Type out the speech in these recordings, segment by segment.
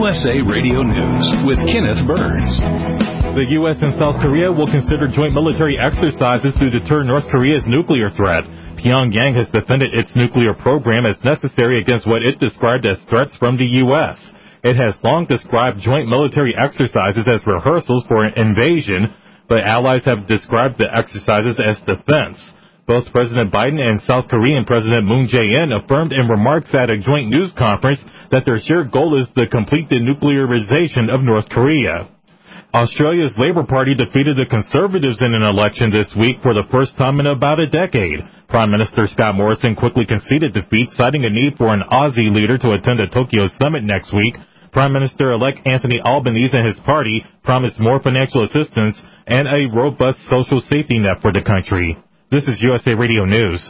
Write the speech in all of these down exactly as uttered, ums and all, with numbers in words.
S A Radio News with Kenneth Burns. The U S and South Korea will consider joint military exercises to deter North Korea's nuclear threat. Pyongyang has defended its nuclear program as necessary against what it described as threats from the U S. It has long described joint military exercises as rehearsals for an invasion, but allies have described the exercises as defense. Both President Biden and South Korean President Moon Jae-in affirmed in remarks at a joint news conference that their shared goal is the complete denuclearization of North Korea. Australia's Labour Party defeated the Conservatives in an election this week for the first time in about a decade. Prime Minister Scott Morrison quickly conceded defeat, citing a need for an Aussie leader to attend the Tokyo summit next week. Prime Minister-elect Anthony Albanese and his party promised more financial assistance and a robust social safety net for the country. This is U S A Radio News.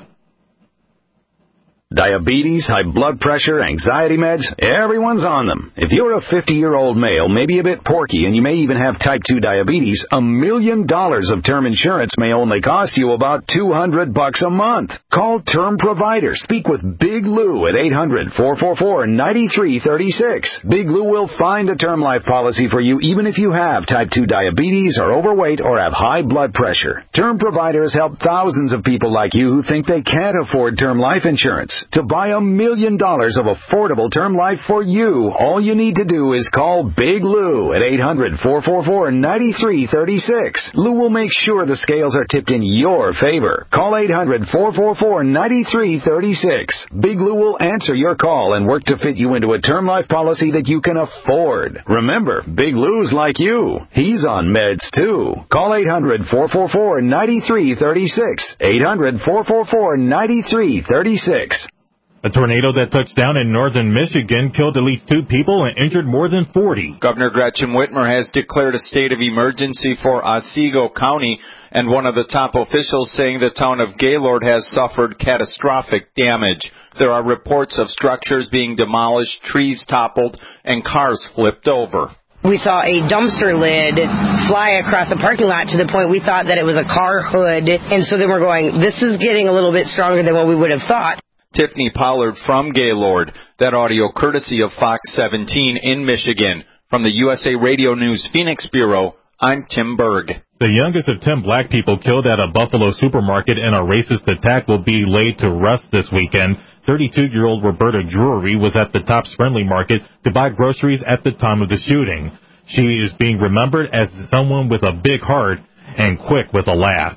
Diabetes, high blood pressure, anxiety meds, everyone's on them. If you're a fifty-year-old male, maybe a bit porky, and you may even have type two diabetes, a million dollars of term insurance may only cost you about two hundred bucks a month. Call Term Provider. Speak with Big Lou at eight hundred, four four four, nine three three six. Big Lou will find a term life policy for you even if you have type two diabetes, are overweight, or have high blood pressure. Term Providers help thousands of people like you who think they can't afford term life insurance. To buy a million dollars of affordable term life for you, all you need to do is call Big Lou at eight hundred, four four four, nine three three six. Lou will make sure the scales are tipped in your favor. Call eight hundred, four four four, nine three three six. Big Lou will answer your call and work to fit you into a term life policy that you can afford. Remember, Big Lou's like you. He's on meds too. Call eight hundred, four four four, nine three three six. eight hundred, four four four, nine three three six. A tornado that touched down in northern Michigan killed at least two people and injured more than forty. Governor Gretchen Whitmer has declared a state of emergency for Otsego County, and one of the top officials saying the town of Gaylord has suffered catastrophic damage. There are reports of structures being demolished, trees toppled, and cars flipped over. We saw a dumpster lid fly across the parking lot to the point we thought that it was a car hood, and so then we're going, this is getting a little bit stronger than what we would have thought. Tiffany Pollard from Gaylord. That audio courtesy of Fox seventeen in Michigan. From the U S A Radio News Phoenix Bureau, I'm Tim Berg. The youngest of ten black people killed at a Buffalo supermarket in a racist attack will be laid to rest this weekend. thirty-two-year-old Roberta Drury was at the Tops Friendly Market to buy groceries at the time of the shooting. She is being remembered as someone with a big heart and quick with a laugh.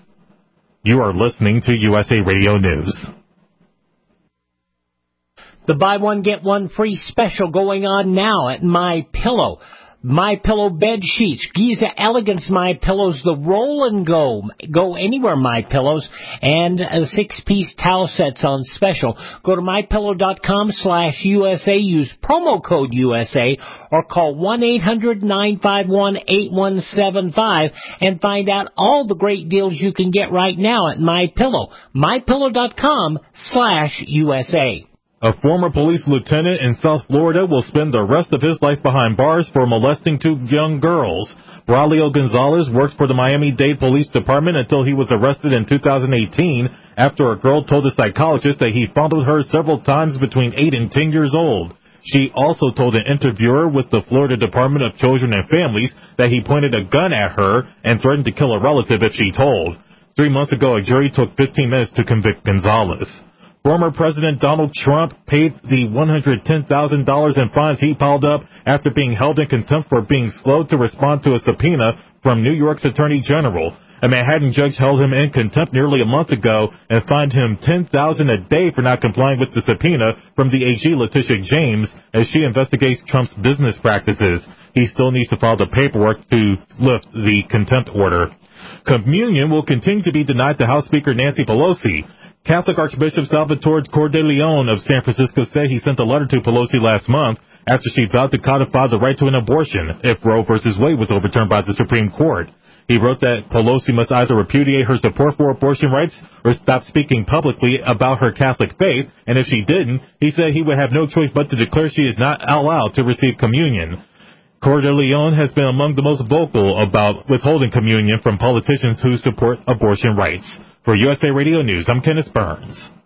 You are listening to U S A Radio News. The buy one, get one free special going on now at MyPillow. MyPillow bed sheets, Giza Elegance MyPillows, the roll and go, go anywhere MyPillows, and uh, six-piece towel sets on special. Go to MyPillow.com slash USA, use promo code U S A, or call one eight hundred, nine five one, eight one seven five and find out all the great deals you can get right now at MyPillow. MyPillow.com slash USA. A former police lieutenant in South Florida will spend the rest of his life behind bars for molesting two young girls. Braulio Gonzalez worked for the Miami-Dade Police Department until he was arrested in two thousand eighteen after a girl told a psychologist that he fondled her several times between eight and ten years old. She also told an interviewer with the Florida Department of Children and Families that he pointed a gun at her and threatened to kill a relative if she told. Three months ago, a jury took fifteen minutes to convict Gonzalez. Former President Donald Trump paid the one hundred ten thousand dollars in fines he piled up after being held in contempt for being slow to respond to a subpoena from New York's Attorney General. A Manhattan judge held him in contempt nearly a month ago and fined him ten thousand dollars a day for not complying with the subpoena from the A G Letitia James as she investigates Trump's business practices. He still needs to file the paperwork to lift the contempt order. Communion will continue to be denied to House Speaker Nancy Pelosi. Catholic Archbishop Salvatore Cordeleone of San Francisco said he sent a letter to Pelosi last month after she vowed to codify the right to an abortion if Roe v. Wade was overturned by the Supreme Court. He wrote that Pelosi must either repudiate her support for abortion rights or stop speaking publicly about her Catholic faith, and if she didn't, he said he would have no choice but to declare she is not allowed to receive communion. Cordeleone has been among the most vocal about withholding communion from politicians who support abortion rights. For U S A Radio News, I'm Kenneth Burns.